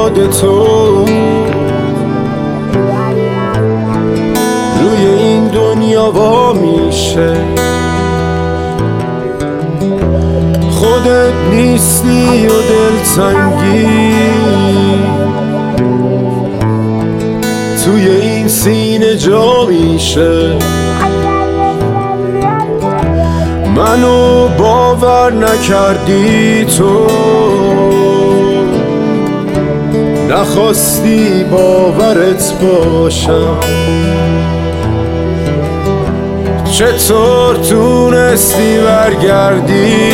یاد تو روی این دنیا وا میشه. خودت نیستی و دلتنگی توی این سینه جا میشه. منو باور نکردی تو، نخواستی باورت باشم. چطور تونستی برگردی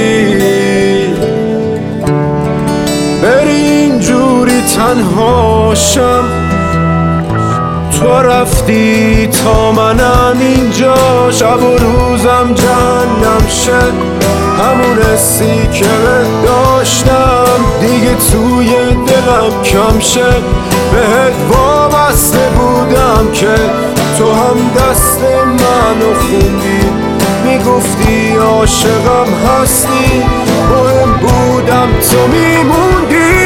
بری اینجوری تنهاشم؟ تو رفتی تا منم اینجا شب و روزم جهنم شد. همون حسی که داشتم دیگه توی دلم کم شد. بهت وابسته بودم که تو هم دست منو خوندی، میگفتی عاشقم هستی، مهم بودم تو میموندی.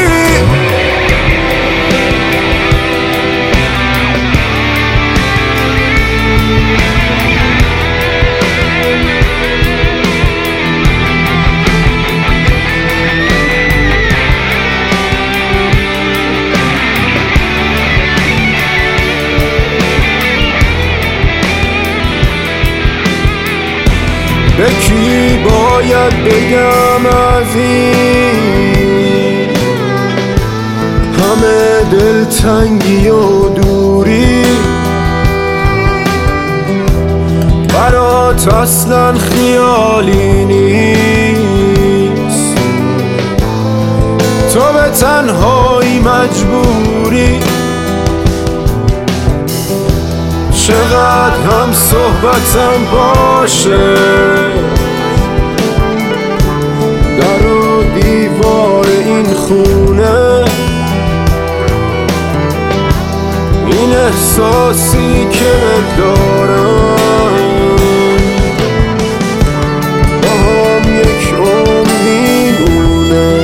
به کی باید بگم از این همه دلتنگی و دوری؟ برات اصلا خیالی نیست، تو به تنهایی مجبوری. چقدر هم صحبتم باشه، در و دیوار این خونه، این احساسی که دارم با هم یک عمر میمونه.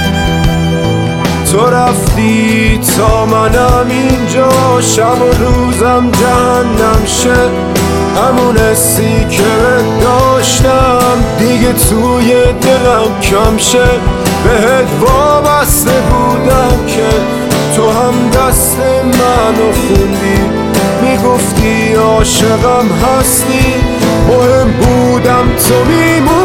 تو رفتی تا منم اینجا شب و روزم جهنم شد. همون حسی که داشتم دیگه توی دلم کم شد. بهت وابسته بودم که تو هم دست منو خوندی، میگفتی عاشقم هستی، مهم بودم تو میموندی.